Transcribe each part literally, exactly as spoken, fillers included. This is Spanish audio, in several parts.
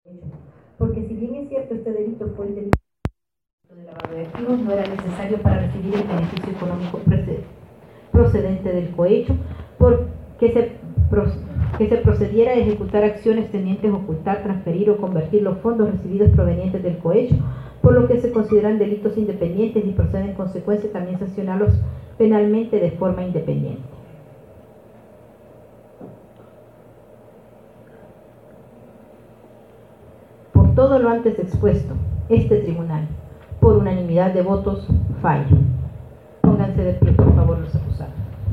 Porque si bien es cierto, este delito fue el delito de lavado de activos, no era necesario para recibir el beneficio económico procedente del cohecho, porque se, que se procediera a ejecutar acciones tendientes a ocultar, transferir o convertir los fondos recibidos provenientes del cohecho, por lo que se consideran delitos independientes y procede en consecuencia también sancionarlos penalmente de forma independiente. Por todo lo antes expuesto, este tribunal, por unanimidad de votos, falla. Pónganse de pie, por favor, los acusados.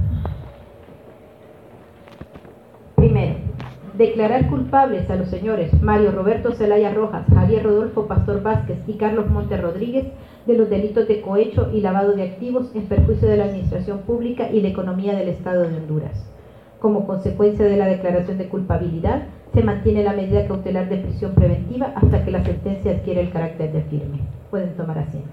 Primero, declarar culpables a los señores Mario Roberto Zelaya Rojas, Javier Rodolfo Pastor Vázquez y Carlos Monte Rodríguez de los delitos de cohecho y lavado de activos en perjuicio de la administración pública y la economía del Estado de Honduras. Como consecuencia de la declaración de culpabilidad, se mantiene la medida cautelar de prisión preventiva hasta que la sentencia adquiere el carácter de firme. Pueden tomar asiento.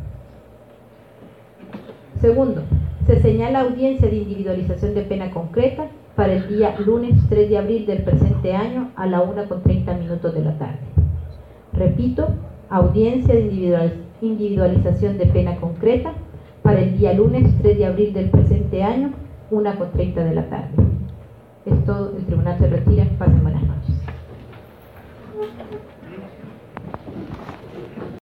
Segundo, se señala audiencia de individualización de pena concreta para el día lunes tres de abril del presente año a la una con treinta minutos de la tarde. Repito, audiencia de individual, individualización de pena concreta para el día lunes tres de abril del presente año, una con treinta de la tarde. Es todo, el tribunal se retira. Pasen buenas noches.